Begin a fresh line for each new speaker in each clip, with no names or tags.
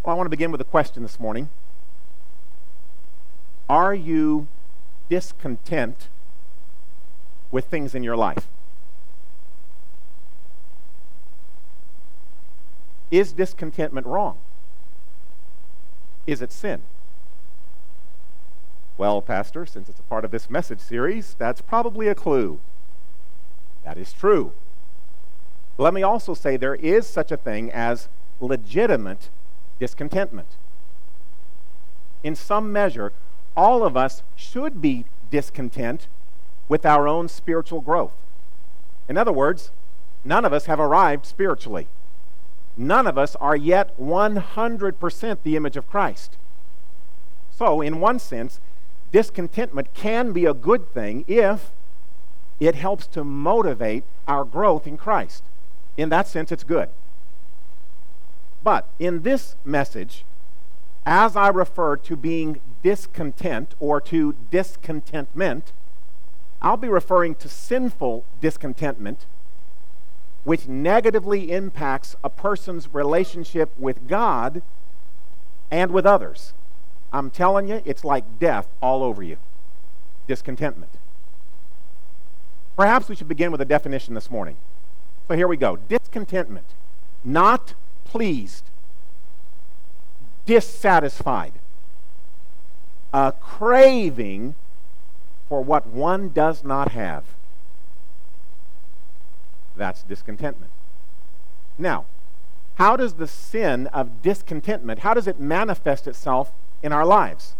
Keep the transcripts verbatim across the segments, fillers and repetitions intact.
Well, I want to begin with a question this morning. Are you discontent with things in your life? Is discontentment wrong? Is it sin? Well, Pastor, since it's a part of this message series, that's probably a clue. That is true. Let me also say there is such a thing as legitimate discontentment. In some measure, all of us should be discontent with our own spiritual growth. In other words, none of us have arrived spiritually. None of us are yet one hundred percent the image of Christ. So, in one sense, discontentment can be a good thing if it helps to motivate our growth in Christ. In that sense, it's good. But in this message, as I refer to being discontent or to discontentment, I'll be referring to sinful discontentment, which negatively impacts a person's relationship with God and with others. I'm telling you, it's like death all over you. Discontentment. Perhaps we should begin with a definition this morning. So here we go. Discontentment. Not pleased. Dissatisfied. A craving for what one does not have. That's discontentment. Now, how does the sin of discontentment, how does it manifest itself in our lives?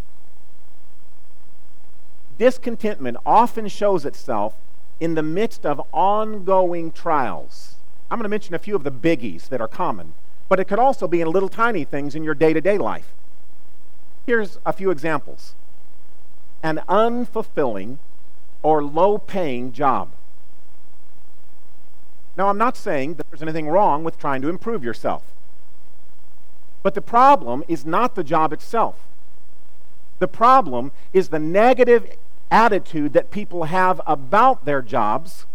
Discontentment often shows itself in the midst of ongoing trials. I'm going to mention a few of the biggies that are common, but it could also be in little tiny things in your day-to-day life. Here's a few examples. An unfulfilling or low-paying job. Now, I'm not saying that there's anything wrong with trying to improve yourself. But the problem is not the job itself. The problem is the negative attitude that people have about their jobs.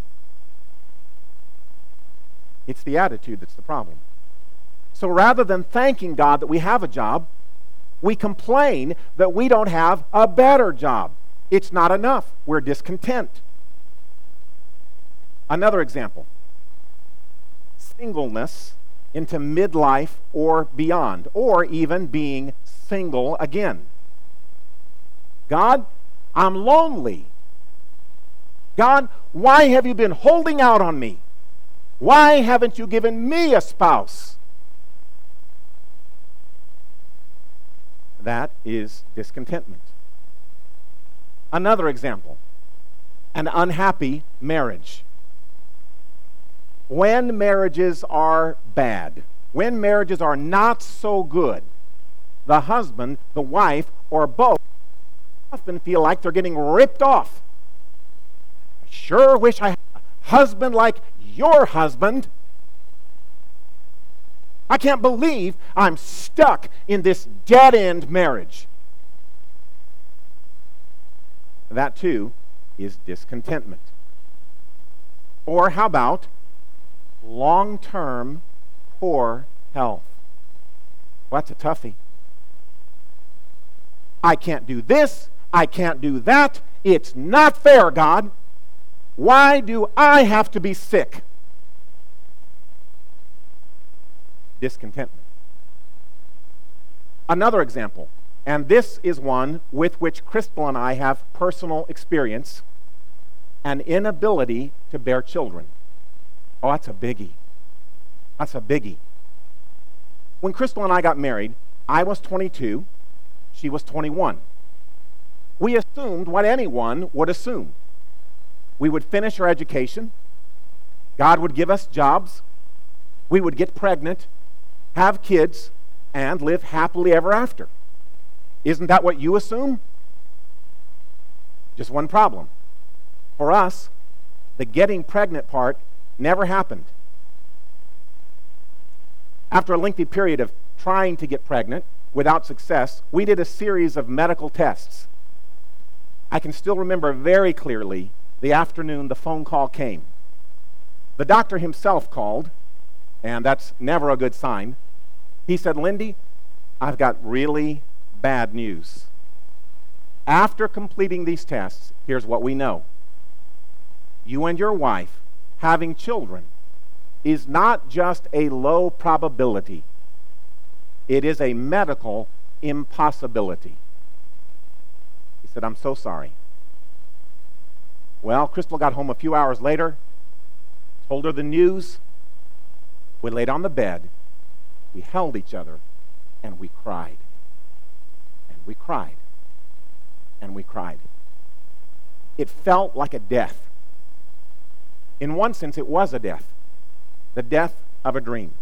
It's the attitude that's the problem. So rather than thanking God that we have a job, we complain that we don't have a better job. It's not enough. We're discontent. Another example. Singleness into midlife or beyond, or even being single again. God, I'm lonely. God, why have you been holding out on me? Why haven't you given me a spouse? That is discontentment. Another example, an unhappy marriage. When marriages are bad, when marriages are not so good, the husband, the wife, or both often feel like they're getting ripped off. I sure wish I had a husband like your husband. I can't believe I'm stuck in this dead-end marriage. That too is discontentment. Or how about long-term poor health? Well, that's a toughie. I can't do this. I can't do that. It's not fair, God. Why do I have to be sick? Discontentment. Another example, and this is one with which Crystal and I have personal experience, an inability to bear children. Oh, that's a biggie. That's a biggie. When Crystal and I got married, I was twenty-two, she was twenty-one. We assumed what anyone would assume. We would finish our education, God would give us jobs, we would get pregnant, have kids, and live happily ever after. Isn't that what you assume? Just one problem. For us, the getting pregnant part never happened. After a lengthy period of trying to get pregnant without success, we did a series of medical tests. I can still remember very clearly the afternoon the phone call came. The doctor himself called, and that's never a good sign. He said, "Lindy, I've got really bad news. After completing these tests, here's what we know. You and your wife having children is not just a low probability. It is a medical impossibility. He said, I'm so sorry. Well, Crystal got home a few hours later, told her the news. We laid on the bed, we held each other, and we cried. And we cried. And we cried. It felt like a death. In one sense, it was a death. The death of a dream.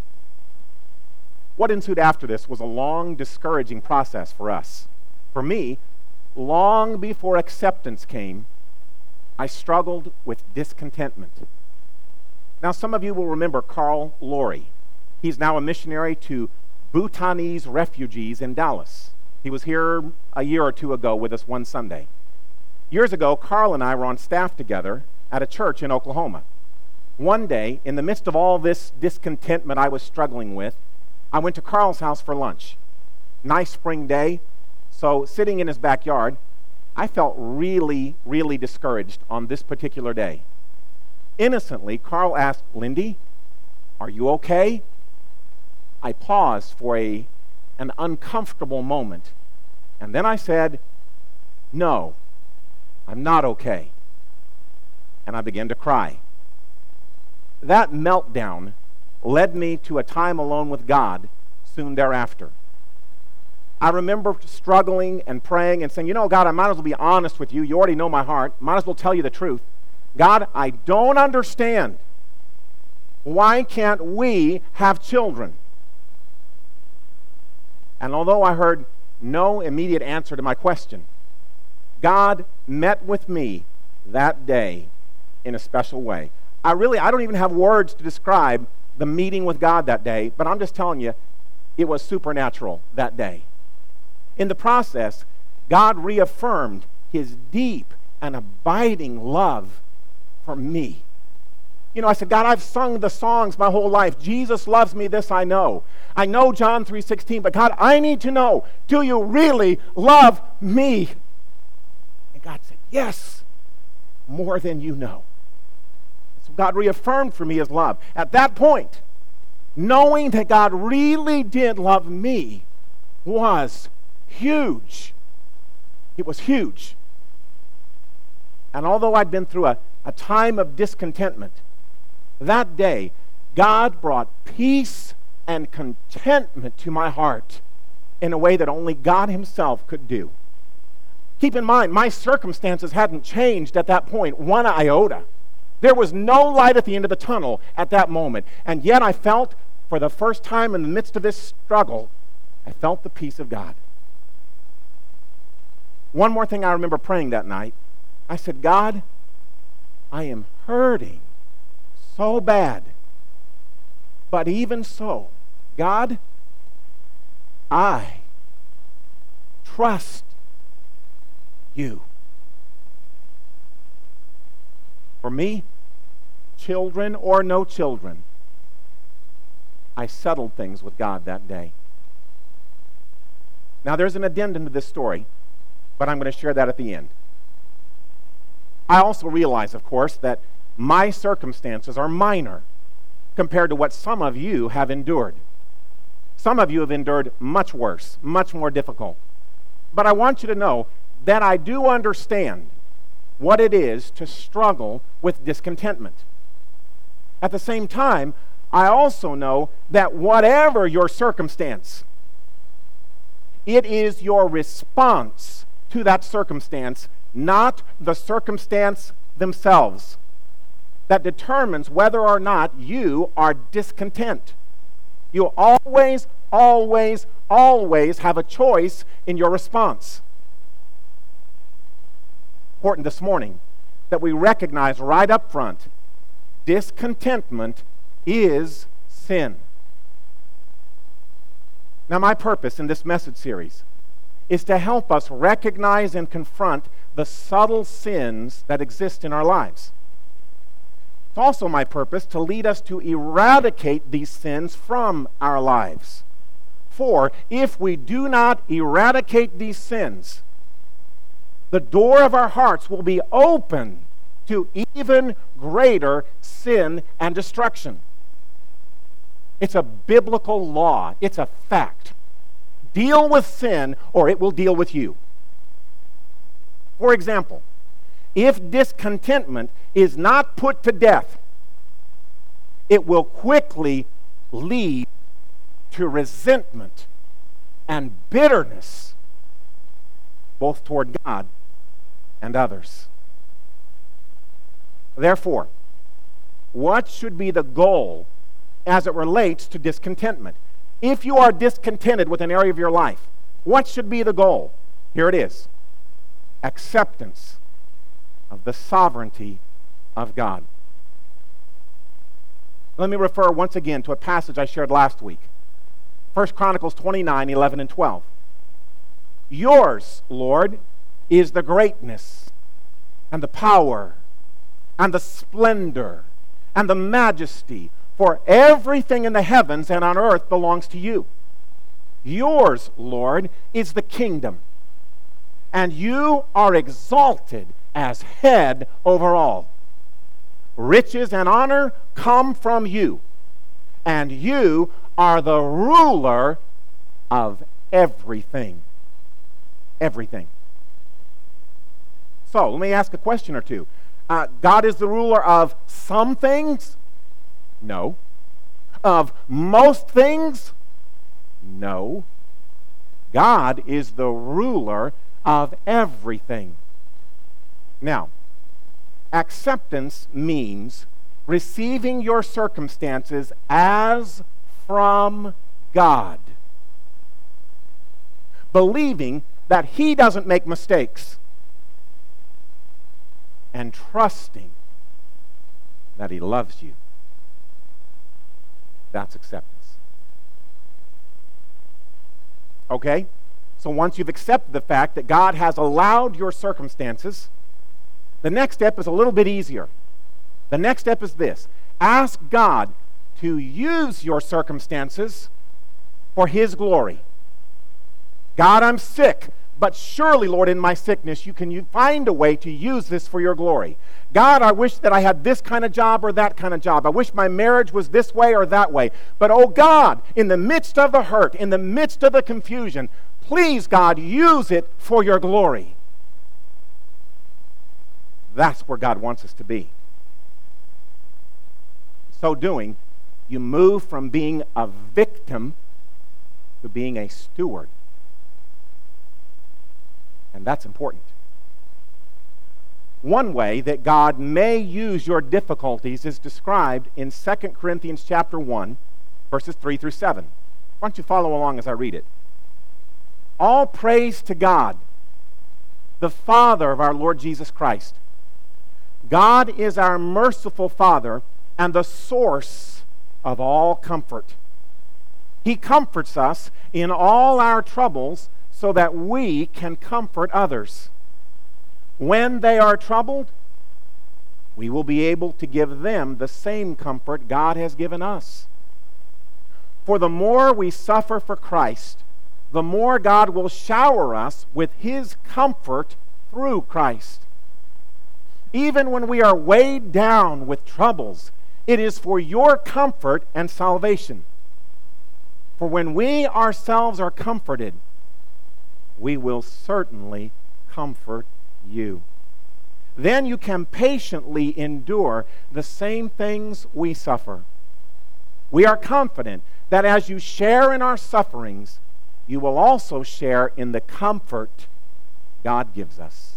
What ensued after this was a long, discouraging process for us. For me, long before acceptance came, I struggled with discontentment. Now, some of you will remember Carl Laurie. He's now a missionary to Bhutanese refugees in Dallas. He was here a year or two ago with us one Sunday. Years ago, Carl and I were on staff together at a church in Oklahoma. One day, in the midst of all this discontentment I was struggling with, I went to Carl's house for lunch. Nice spring day, so sitting in his backyard, I felt really, really discouraged on this particular day. Innocently, Carl asked, Lindy, are you okay? I paused for a, an uncomfortable moment, and then I said, no, I'm not okay. And I began to cry. That meltdown led me to a time alone with God soon thereafter. I remember struggling and praying and saying, you know, God, I might as well be honest with you. You already know my heart. Might as well tell you the truth. God, I don't understand. Why can't we have children? And although I heard no immediate answer to my question, God met with me that day in a special way. I really, I don't even have words to describe the meeting with God that day, but I'm just telling you, it was supernatural that day. In the process, God reaffirmed his deep and abiding love for me. You know, I said, God, I've sung the songs my whole life. Jesus loves me, this I know. I know John three sixteen, but God, I need to know, do you really love me? And God said, yes, more than you know. So God reaffirmed for me his love. At that point, knowing that God really did love me was huge. It was huge. And although I'd been through a, a time of discontentment, that day, God brought peace and contentment to my heart in a way that only God himself could do. Keep in mind, my circumstances hadn't changed at that point one iota. There was no light at the end of the tunnel at that moment. And yet I felt, for the first time in the midst of this struggle, I felt the peace of God. One more thing I remember praying that night. I said, God, I am hurting so bad. But even so, God, I trust you. For me, children or no children, I settled things with God that day. Now, there's an addendum to this story, but I'm going to share that at the end. I also realize, of course, that my circumstances are minor compared to what some of you have endured. Some of you have endured much worse, much more difficult. But I want you to know that I do understand what it is to struggle with discontentment. At the same time, I also know that whatever your circumstance, it is your response to that circumstance, not the circumstance themselves, that determines whether or not you are discontent. You always, always, always have a choice in your response. Important this morning that we recognize right up front, discontentment is sin. Now, my purpose in this message series is to help us recognize and confront the subtle sins that exist in our lives. It's also my purpose to lead us to eradicate these sins from our lives. Therefore, if we do not eradicate these sins, the door of our hearts will be open to even greater sin and destruction. It's a biblical law. It's a fact. Deal with sin, or it will deal with you. For example, if discontentment is not put to death, it will quickly lead to resentment and bitterness, both toward God and others. Therefore, what should be the goal as it relates to discontentment? If you are discontented with an area of your life, what should be the goal? Here it is. Acceptance of the sovereignty of God. Let me refer once again to a passage I shared last week. First Chronicles twenty-nine, eleven and twelve. Yours, Lord, is the greatness and the power and the splendor and the majesty, for everything in the heavens and on earth belongs to you. Yours, Lord, is the kingdom, and you are exalted as head over all. Riches and honor come from you, and you are the ruler of everything. Everything. So, let me ask a question or two. Uh, God is the ruler of some things? No. Of most things? No. God is the ruler of everything. Now, acceptance means receiving your circumstances as from God, believing that He doesn't make mistakes, and trusting that He loves you. That's acceptance. Okay? So once you've accepted the fact that God has allowed your circumstances, the next step is a little bit easier. The next step is this. Ask God to use your circumstances for His glory. God, I'm sick, but surely, Lord, in my sickness, you can find a way to use this for your glory. God, I wish that I had this kind of job or that kind of job. I wish my marriage was this way or that way. But, oh God, in the midst of the hurt, in the midst of the confusion, please, God, use it for your glory. That's where God wants us to be. So doing, you move from being a victim to being a steward. And that's important. One way that God may use your difficulties is described in Second Corinthians chapter one, verses three through seven. Why don't you follow along as I read it? All praise to God, the Father of our Lord Jesus Christ. God is our merciful Father and the source of all comfort. He comforts us in all our troubles so that we can comfort others. When they are troubled, we will be able to give them the same comfort God has given us. For the more we suffer for Christ, the more God will shower us with His comfort through Christ. Even when we are weighed down with troubles, it is for your comfort and salvation. For when we ourselves are comforted, we will certainly comfort you. Then you can patiently endure the same things we suffer. We are confident that as you share in our sufferings, you will also share in the comfort God gives us.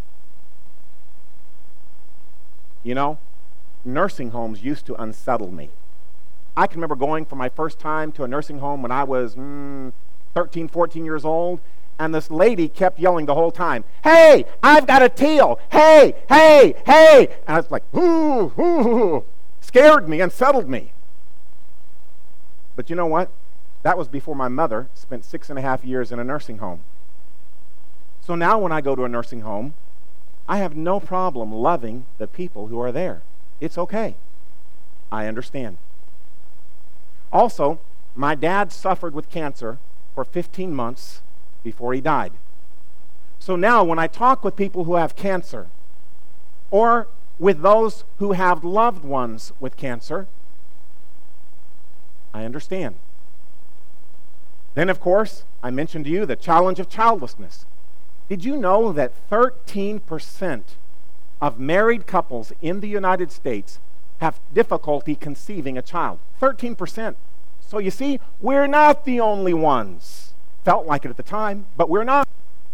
You know, nursing homes used to unsettle me. I can remember going for my first time to a nursing home when I was mm, thirteen, fourteen years old, and this lady kept yelling the whole time, "Hey, I've got a teal! Hey, hey, hey!" And I was like, ooh, ooh, scared me, unsettled me. But you know what? That was before my mother spent six and a half years in a nursing home. So now when I go to a nursing home, I have no problem loving the people who are there. It's okay. I understand. Also, my dad suffered with cancer for fifteen months before he died. So now when I talk with people who have cancer, or with those who have loved ones with cancer, I understand. Then, of course, I mentioned to you the challenge of childlessness. Did you know that thirteen percent of married couples in the United States have difficulty conceiving a child? thirteen percent. So you see, we're not the only ones. Felt like it at the time, but we're not.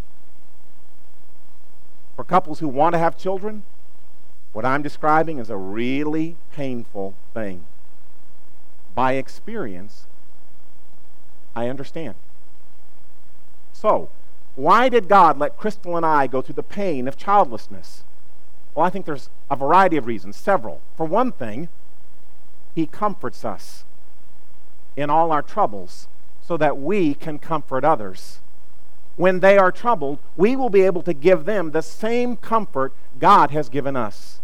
For couples who want to have children, what I'm describing is a really painful thing. By experience, I understand. So, why did God let Crystal and I go through the pain of childlessness? Well, I think there's a variety of reasons, several. For one thing, He comforts us in all our troubles so that we can comfort others. When they are troubled, we will be able to give them the same comfort God has given us.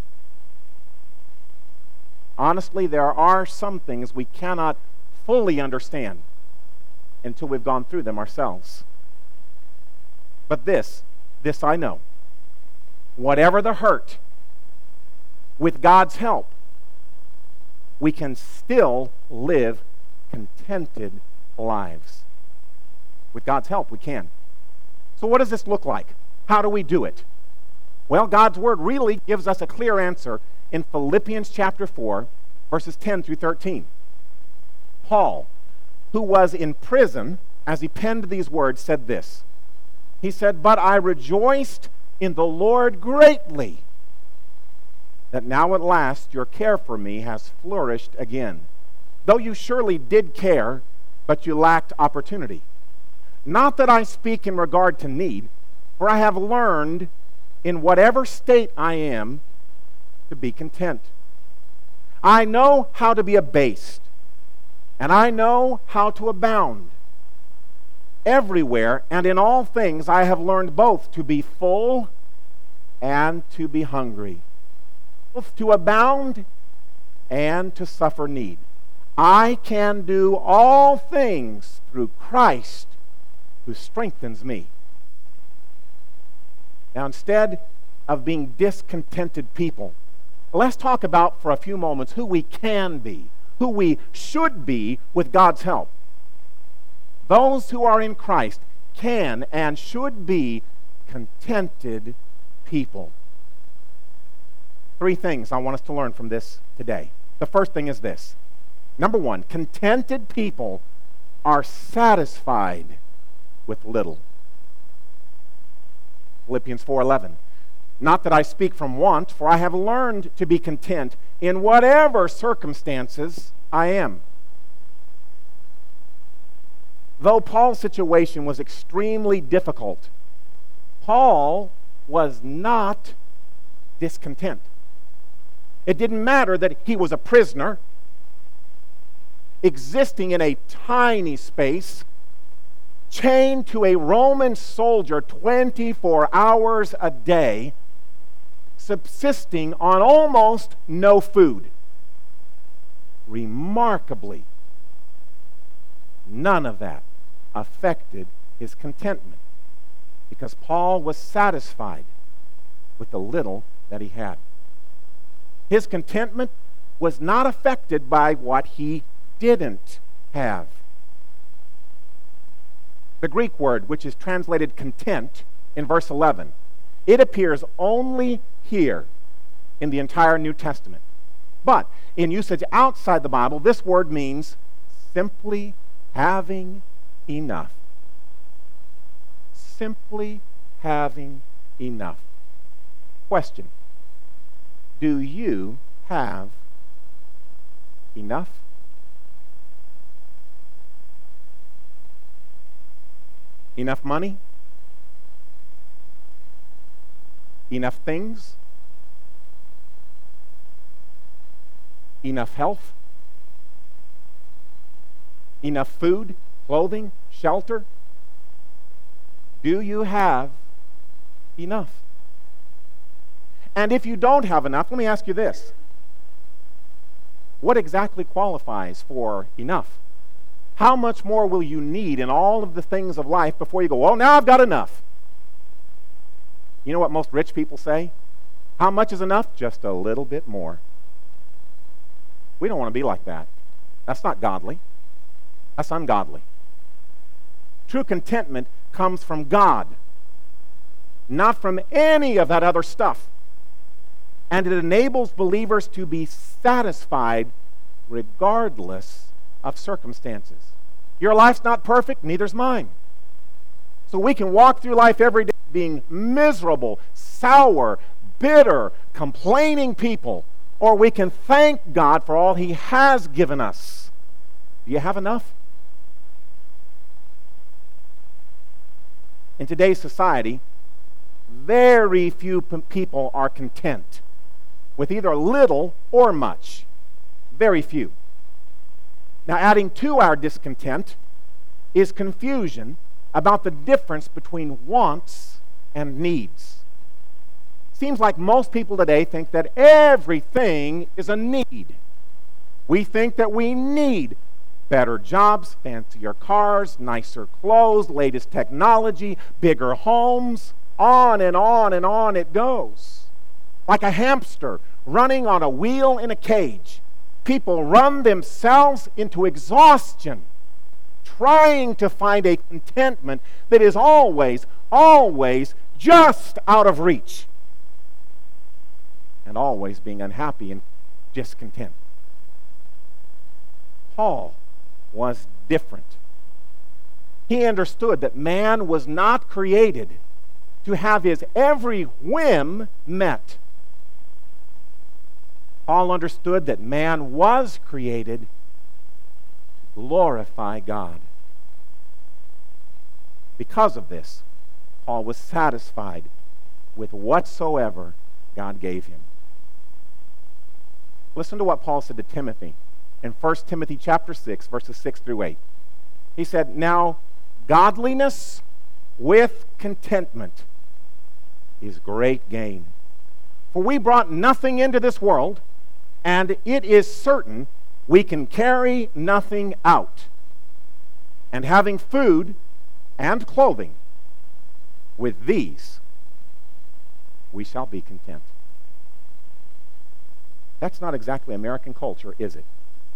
Honestly, there are some things we cannot fully understand until we've gone through them ourselves. But this, this I know. Whatever the hurt, with God's help, we can still live contented lives. With God's help, we can. So what does this look like? How do we do it? Well, God's Word really gives us a clear answer in Philippians chapter four, verses ten through thirteen. Paul, who was in prison as he penned these words, said this. He said, "But I rejoiced in the Lord greatly, that now at last your care for me has flourished again. Though you surely did care, but you lacked opportunity. Not that I speak in regard to need, for I have learned in whatever state I am to be content. I know how to be abased, and I know how to abound. Everywhere and in all things I have learned both to be full and to be hungry, both to abound and to suffer need. I can do all things through Christ who strengthens me." Now, instead of being discontented people, let's talk about for a few moments who we can be, who we should be with God's help. Those who are in Christ can and should be contented people. Three things I want us to learn from this today. The first thing is this. Number one, contented people are satisfied with little. Philippians four eleven. "Not that I speak from want, for I have learned to be content in whatever circumstances I am." Though Paul's situation was extremely difficult, Paul was not discontent. It didn't matter that he was a prisoner, existing in a tiny space, chained to a Roman soldier twenty-four hours a day, subsisting on almost no food. Remarkably, none of that affected his contentment, because Paul was satisfied with the little that he had. His contentment was not affected by what he didn't have. The Greek word, which is translated content in verse eleven, it appears only here in the entire New Testament. But in usage outside the Bible, this word means simply having enough. Simply having enough. Question: do you have enough? Enough money? Enough things? Enough health? Enough food, clothing, shelter? Do you have enough? And if you don't have enough, let me ask you this. What exactly qualifies for enough? how much more will you need in all of the things of life before you go, well, now I've got enough? You know what most rich people say? How much is enough? Just a little bit more. We don't want to be like that. That's not godly. That's ungodly. True contentment comes from God, not from any of that other stuff. And it enables believers to be satisfied regardless of circumstances. Your life's not perfect, neither's mine. So we can walk through life every day being miserable, sour, bitter, complaining people, or we can thank God for all He has given us. Do you have enough? In today's society, very few p- people are content with either little or much. Very few. Now, adding to our discontent is confusion about the difference between wants and needs. Seems like most people today think that everything is a need. We think that we need better jobs, fancier cars, nicer clothes, latest technology, bigger homes, on and on and on it goes. Like a hamster running on a wheel in a cage. People run themselves into exhaustion trying to find a contentment that is always, always just out of reach. And always being unhappy and discontent. Paul was different. He understood that man was not created to have his every whim met. Paul understood that man was created to glorify God. Because of this, Paul was satisfied with whatsoever God gave him. Listen to what Paul said to Timothy in First Timothy chapter six, verses six through eight. He said, "Now, godliness with contentment is great gain. For we brought nothing into this world, and it is certain we can carry nothing out. And having food and clothing, with these we shall be content." That's not exactly American culture, is it?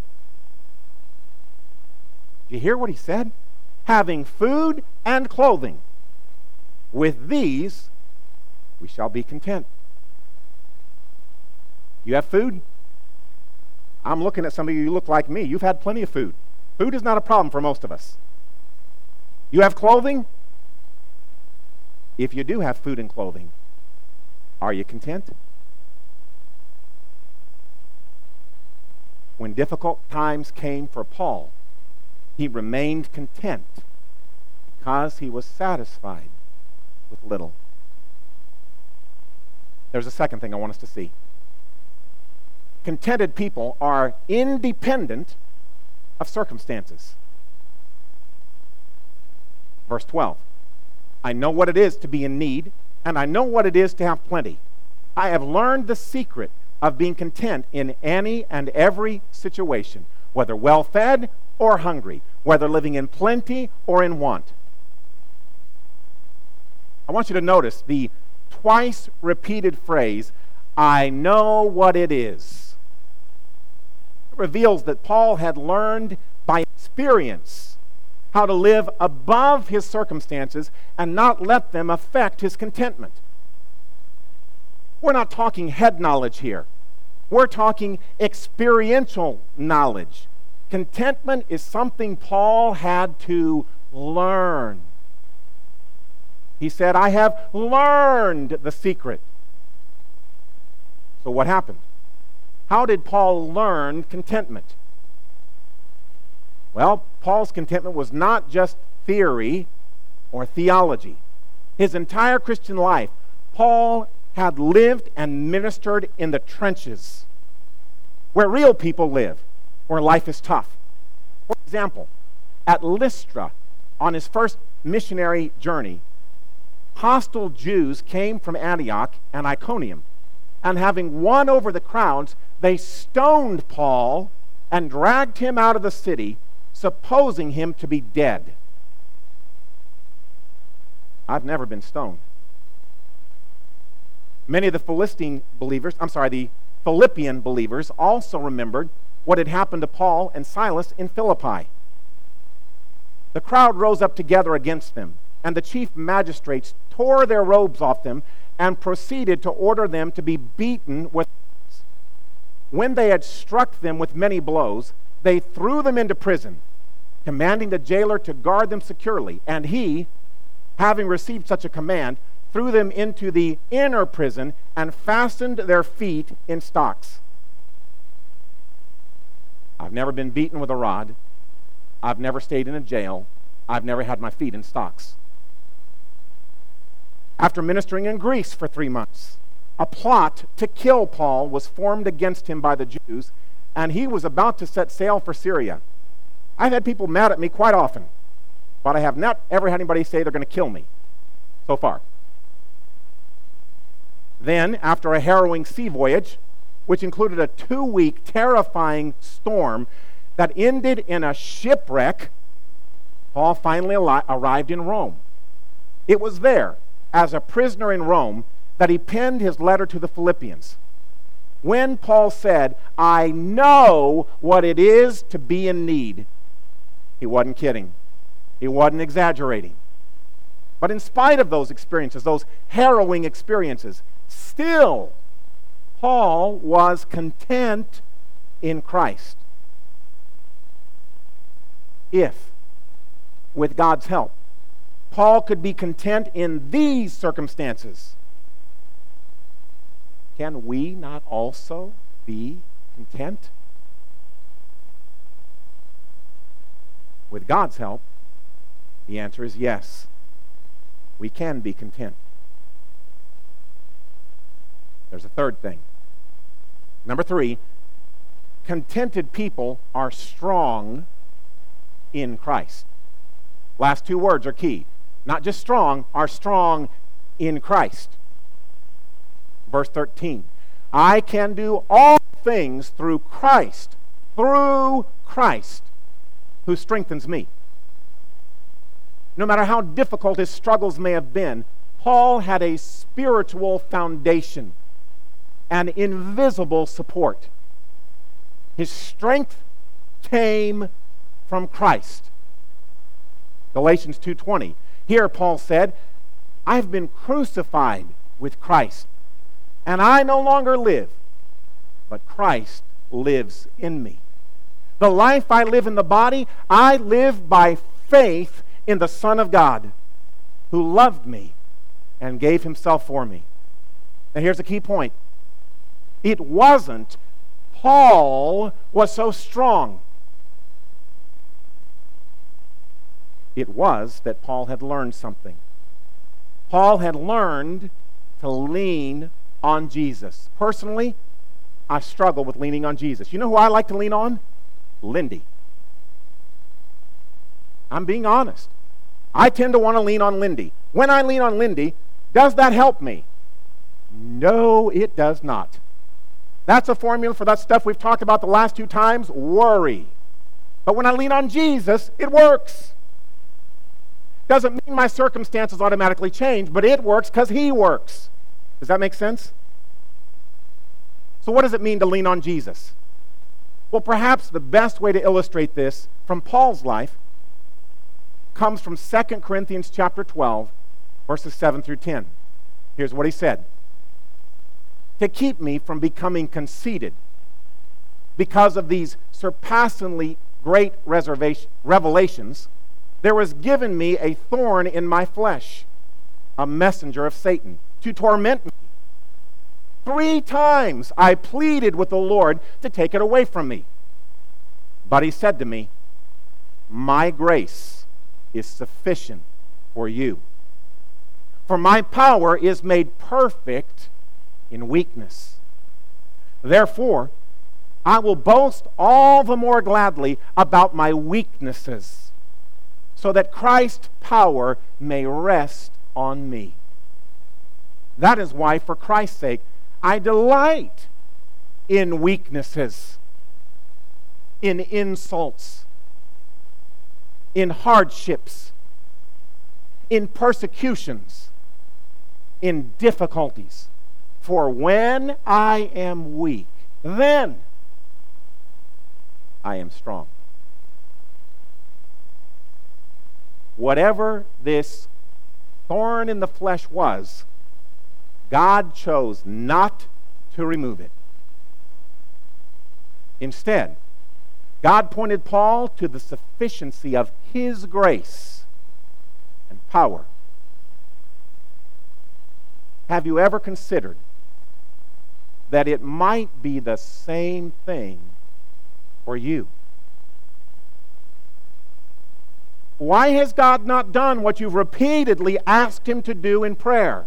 Did you hear what he said? Having food and clothing, with these we shall be content. You have food? I'm looking at some of you, you look like me. You've had plenty of food. Food is not a problem for most of us. You have clothing? If you do have food and clothing, are you content? When difficult times came for Paul, he remained content because he was satisfied with little. There's a second thing I want us to see. Contented people are independent of circumstances. Verse twelve. I know what it is to be in need, and I know what it is to have plenty. I have learned the secret of being content in any and every situation, whether well-fed or hungry, whether living in plenty or in want. I want you to notice the twice repeated phrase, I know what it is. It reveals that Paul had learned by experience how to live above his circumstances and not let them affect his contentment. We're not talking head knowledge here. We're talking experiential knowledge. Contentment is something Paul had to learn. He said, I have learned the secret. So what happened? How did Paul learn contentment? Well, Paul's contentment was not just theory or theology. His entire Christian life, Paul had lived and ministered in the trenches, where real people live, where life is tough. For example, at Lystra, on his first missionary journey, hostile Jews came from Antioch and Iconium, and having won over the crowds, they stoned Paul and dragged him out of the city supposing him to be dead. I've never been stoned. Many of the Philistine believers, I'm sorry, the Philippian believers also remembered what had happened to Paul and Silas in Philippi. The crowd rose up together against them, and the chief magistrates tore their robes off them and proceeded to order them to be beaten with whips. When they had struck them with many blows, they threw them into prison, commanding the jailer to guard them securely. And he, having received such a command, threw them into the inner prison and fastened their feet in stocks. I've never been beaten with a rod. I've never stayed in a jail. I've never had my feet in stocks. After ministering in Greece for three months, a plot to kill Paul was formed against him by the Jews, and he was about to set sail for Syria. I've had people mad at me quite often, but I have not ever had anybody say they're going to kill me so far. Then, after a harrowing sea voyage, which included a two-week terrifying storm that ended in a shipwreck, Paul finally al- arrived in Rome. It was there, as a prisoner in Rome, that he penned his letter to the Philippians. When Paul said, "I know what it is to be in need," he wasn't kidding. He wasn't exaggerating. But in spite of those experiences, those harrowing experiences, still, Paul was content in Christ. If, with God's help, Paul could be content in these circumstances, can we not also be content? With God's help, the answer is yes. We can be content. There's a third thing. Number three, contented people are strong in Christ. Last two words are key. Not just strong, are strong in Christ. Verse thirteen, I can do all things through Christ, through Christ, who strengthens me. No matter how difficult his struggles may have been, Paul had a spiritual foundation, an invisible support. His strength came from Christ. Galatians two twenty. Here Paul said, I've been crucified with Christ, and I no longer live, but Christ lives in me. The life I live in the body, I live by faith in the Son of God, who loved me and gave himself for me. Now here's a key point. It wasn't Paul was so strong. It was that Paul had learned something. Paul had learned to lean on Jesus. Personally, I struggle with leaning on Jesus. You know who I like to lean on? Lindy. I'm being honest. I tend to want to lean on Lindy. When I lean on Lindy, does that help me? No, it does not. That's a formula for that stuff we've talked about the last two times, worry. But when I lean on Jesus, it works. Doesn't mean my circumstances automatically change, but it works because he works. Does that make sense? So what does it mean to lean on Jesus? Well, perhaps the best way to illustrate this from Paul's life comes from Second Corinthians chapter twelve, verses seven through ten. Here's what he said. To keep me from becoming conceited because of these surpassingly great revelations, there was given me a thorn in my flesh, a messenger of Satan, to torment me. Three times I pleaded with the Lord to take it away from me. But he said to me, my grace is sufficient for you. For my power is made perfect in weakness. Therefore, I will boast all the more gladly about my weaknesses, so that Christ's power may rest on me. That is why, for Christ's sake, I delight in weaknesses, in insults, in hardships, in persecutions, in difficulties. For when I am weak, then I am strong. Whatever this thorn in the flesh was, God chose not to remove it. Instead, God pointed Paul to the sufficiency of his grace and power. Have you ever considered that it might be the same thing for you? Why has God not done what you've repeatedly asked him to do in prayer?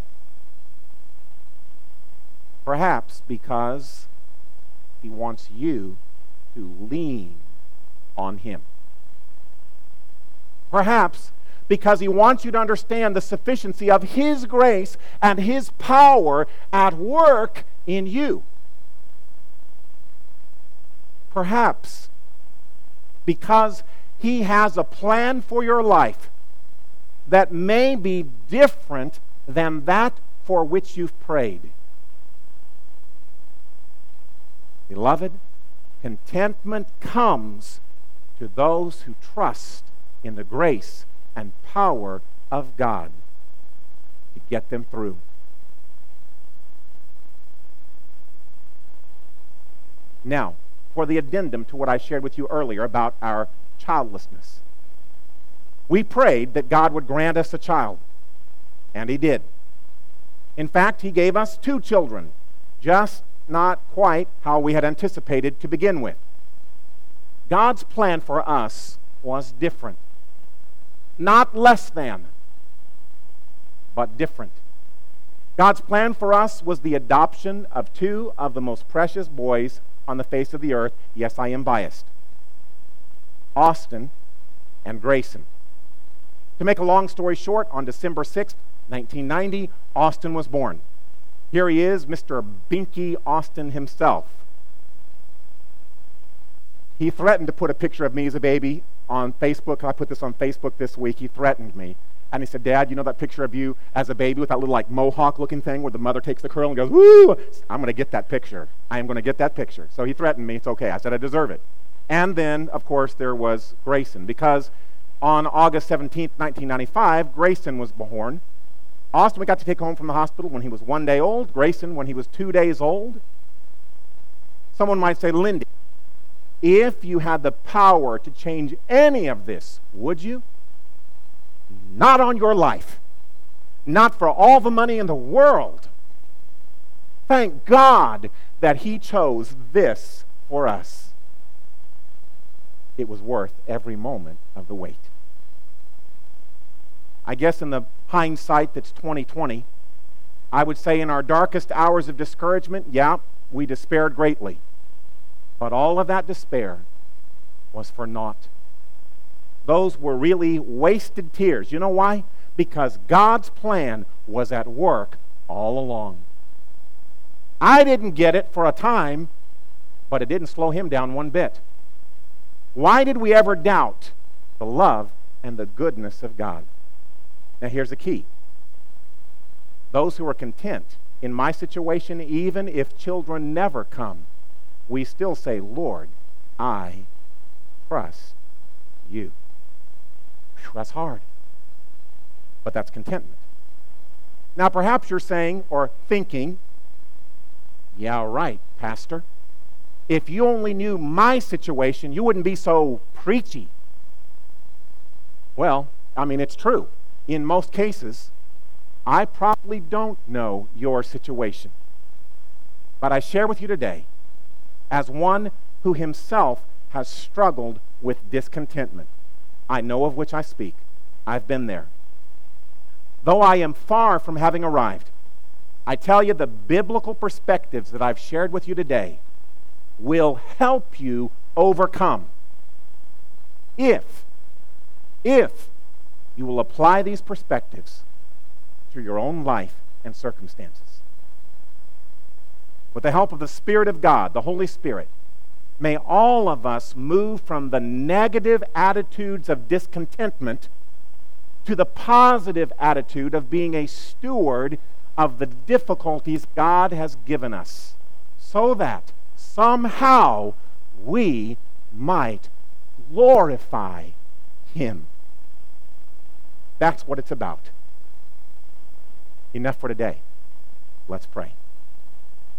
Perhaps because he wants you to lean on him. Perhaps because he wants you to understand the sufficiency of his grace and his power at work in you. Perhaps because he has a plan for your life that may be different than that for which you've prayed. Beloved, contentment comes to those who trust in the grace and power of God to get them through. Now, for the addendum to what I shared with you earlier about our childlessness. We prayed that God would grant us a child, and he did. In fact, he gave us two children, just not quite how we had anticipated to begin with. God's plan for us was different. Not less than, but different. God's plan for us was the adoption of two of the most precious boys on the face of the earth. Yes, I am biased. Austin and Grayson. To make a long story short, on December sixth, nineteen ninety, Austin was born. Here he is, Mister Binky Austin himself. He threatened to put a picture of me as a baby on Facebook. I put this on Facebook this week. He threatened me. And he said, Dad, you know that picture of you as a baby with that little like mohawk-looking thing where the mother takes the curl and goes, woo! I'm going to get that picture. I am going to get that picture. So he threatened me. It's okay. I said I deserve it. And then, of course, there was Grayson, because on August seventeenth, nineteen ninety-five, Grayson was born. Austin we got to take home from the hospital when he was one day old. Grayson when he was two days old. Someone might say, Lindy, if you had the power to change any of this, would you? Not on your life. Not for all the money in the world. Thank God that he chose this for us. It was worth every moment of the wait. I guess in the hindsight that's twenty twenty, I would say in our darkest hours of discouragement, yeah, we despaired greatly. But all of that despair was for naught. Those were really wasted tears. You know why? Because God's plan was at work all along. I didn't get it for a time, but it didn't slow him down one bit. Why did we ever doubt the love and the goodness of God? Now here's the key. Those who are content in my situation, even if children never come, we still say, Lord, I trust you. Whew, that's hard. But that's contentment. Now perhaps you're saying or thinking, yeah, right, Pastor. If you only knew my situation, you wouldn't be so preachy. Well, I mean, it's true. In most cases, I probably don't know your situation. But I share with you today, as one who himself has struggled with discontentment. I know of which I speak. I've been there. Though I am far from having arrived, I tell you the biblical perspectives that I've shared with you today will help you overcome if, if you will apply these perspectives to your own life and circumstances. With the help of the Spirit of God, the Holy Spirit, may all of us move from the negative attitudes of discontentment to the positive attitude of being a steward of the difficulties God has given us, so that somehow we might glorify Him. That's what it's about. Enough for today. Let's pray.